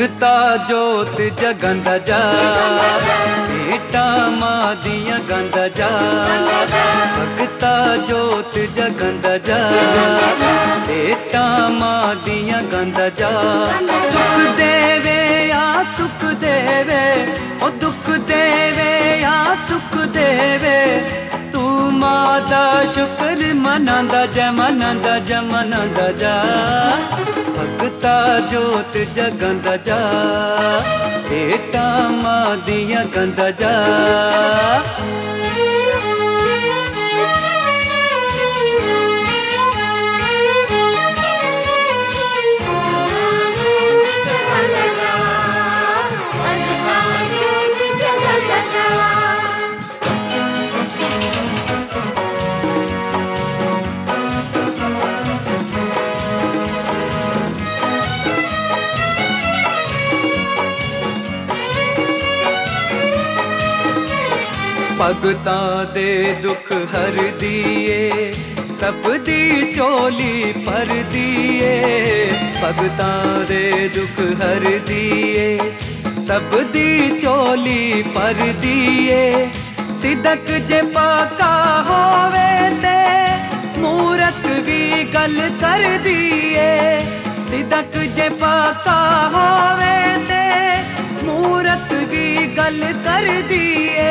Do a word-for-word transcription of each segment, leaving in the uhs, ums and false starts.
भगता जोत जगंदा जा, बेटा मां दियां गंदा जा। भगता जोत जगंदा जा, बेटा मां दियां गंदा जा। दुख देवे या सुख देवे, ओ दुख देवे या सुख देवे, तू मां दा शुक्र मनांदा जा, मनांदा जा, मनांदा जा। भगता जोत जगंदा जा, बेटा मां दियां गंदा जा। भगतां दे दुख हर दिए, सब दी चोली भर दिए। भगतां दे दुख हर दिए, सब दी चोली भर दिए। सिदक जे पाका होवे ते मूरत भी गल कर दिए। सिदक जे पाका होवे ते मूरत भी गल कर दिए।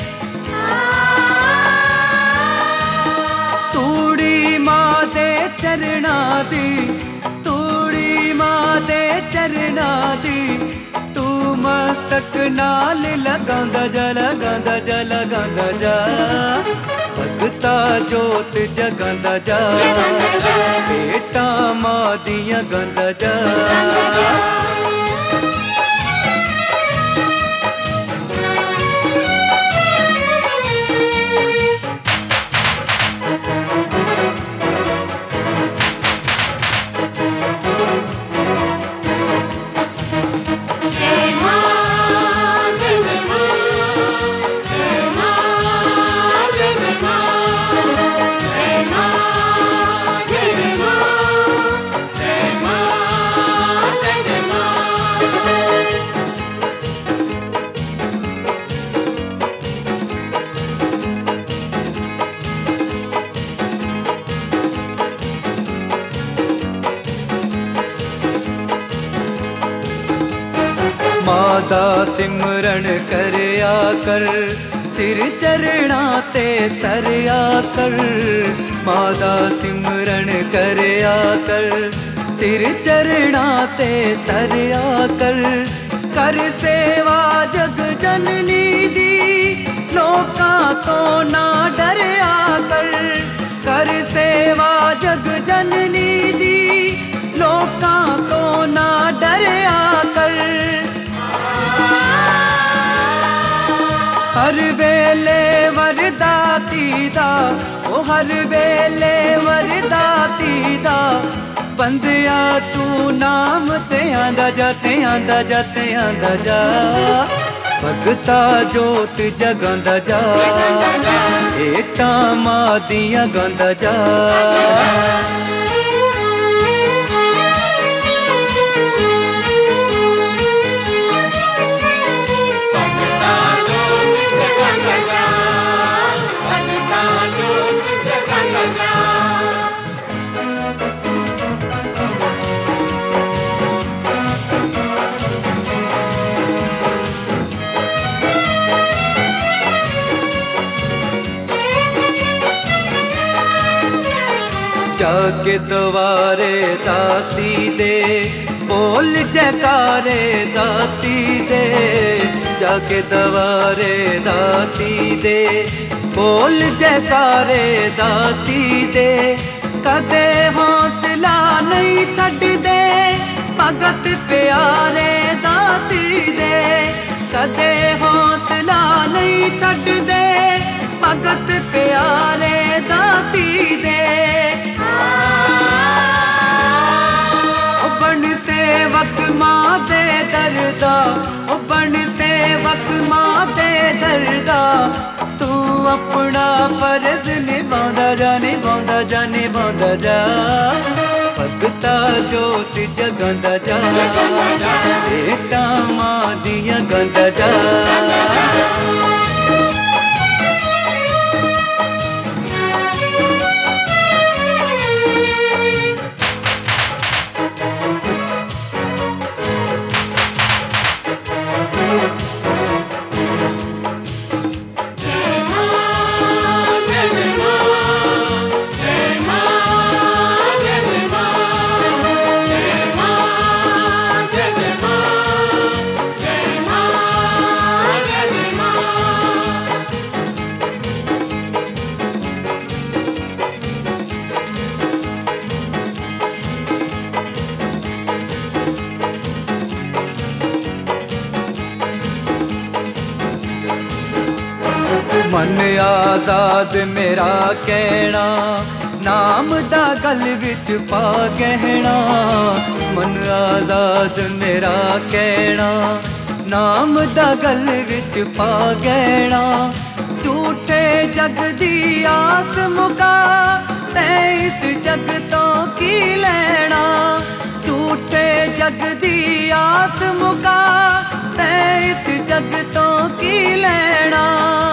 तूड़ी मां दे चरना दी, तूड़ी मां दे चरना दी, तू मस्तक नाल लगांदा जा, लगांदा जा, लगांदा जा। भगता जोत जगंदा जा, बेटा मां दियां गंदा जा। मां दा सिमरन करया कर, सिर चरणा ते तरया कर। मां दा सिमरन करया कर, सिर चरणा ते तरया कर। कर सेवा जग जननी दी, लोकां तो ना डरया कर। कर सेवा जग जननी दी, लोकां तो ना डरया कर। हर वेले वरदाती दा, ओ हर वेले वरदाती दा। बंदिया तू नाम ते आंदा जा, ते आंदा जा, ते आंदा जा। भगता जोत जगंदा जा, बेटा मां दियां गंदा जा। जाके द्वारे दाती दे, बोल जयकारे दाती दे। जाके द्वारे दाती दे, बोल जयकारे दाती दे। कदे हौसला नहीं छड्ड दे, भगत प्यारे दाती दे। कदे हौसला नहीं छड्ड दे, भगत प्यारे दाती दे। बन सेवक मां दे दरदा, ओ बन सेवक मां दे दरदा। तू अपना फर्ज निभांदा जा, निभांदा जा, निभांदा जा। भगता जोत जगंदा जा, बेटा मां दिया गंदा जा। मन आजाद मेरा कहना, नाम दा गल विच पा गहना। मन आजाद मेरा कहना, नाम दा गल विच पा गहना। झूठे जग दी आस मुका, तैं इस जग तो की लेना। झूठे जग दी आस मुका, तैं इस जग तो की लेना।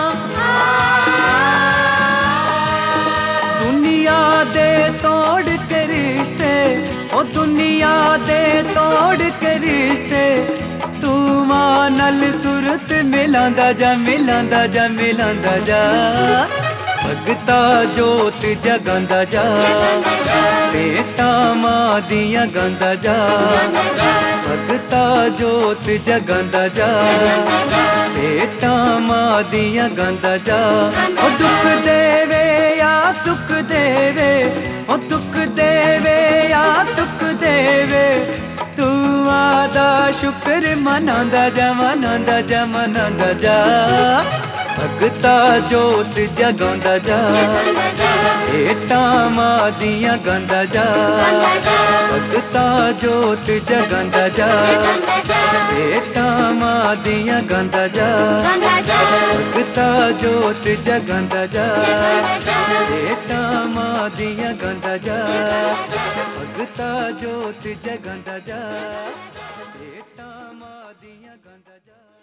दुनिया दे तोड़ के रिश्ते, ओ दुनिया दे तोड़ के रिश्ते, तू मां नल सुरत मिलांदा जा, मिलांदा जा, मिलांदा जा। भगता जोत जगांदा जा, बेटा मां दिया गांदा जा। भगता जोत जगांदा जा, बेटा मां दिया गांदा जा। ओ दुख देवे या सुख देवे, ओ दुख देवे या सुख देवे, तू आदा शुक्र मनांदा जा, मनांदा जा, मनांदा जा। भगता जोत जगांदा जा, बेटा मां दिया गांदा जा। भगता जोत जगांदा जा, बेटा मां दिया गांदा जा। भगता जोत जगांदा जा, बेटा मां दिया गांदा जा। भगता जोत जगांदा जा, बेटा मां दिया गांदा जा।